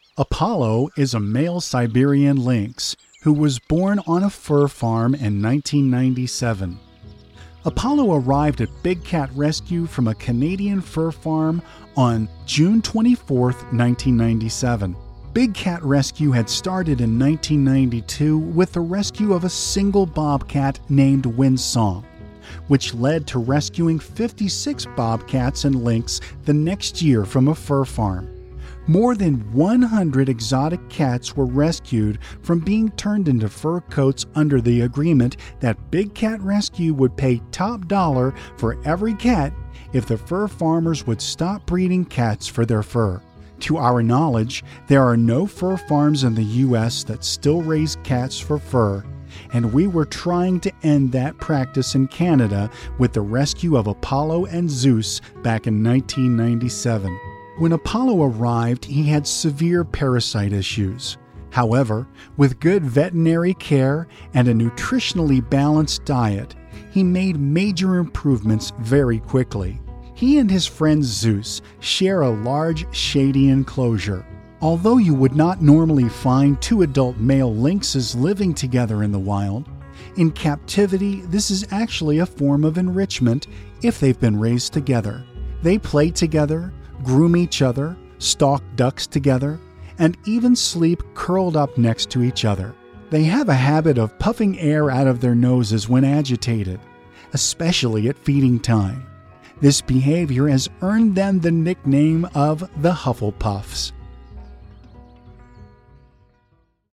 Apollo is a male Siberian lynx who was born on a fur farm in 1997. Apollo arrived at Big Cat Rescue from a Canadian fur farm on June 24, 1997. Big Cat Rescue had started in 1992 with the rescue of a single bobcat named Windsong, which led to rescuing 56 bobcats and lynx the next year from a fur farm. More than 100 exotic cats were rescued from being turned into fur coats under the agreement that Big Cat Rescue would pay top dollar for every cat if the fur farmers would stop breeding cats for their fur. To our knowledge, there are no fur farms in the U.S. that still raise cats for fur, and we were trying to end that practice in Canada with the rescue of Apollo and Zeus back in 1997. When Apollo arrived, he had severe parasite issues. However, with good veterinary care and a nutritionally balanced diet, he made major improvements very quickly. He and his friend Zeus share a large, shady enclosure. Although you would not normally find two adult male lynxes living together in the wild, in captivity this is actually a form of enrichment if they've been raised together. They play together, groom each other, stalk ducks together, and even sleep curled up next to each other. They have a habit of puffing air out of their noses when agitated, especially at feeding time. This behavior has earned them the nickname of the Hufflepuffs.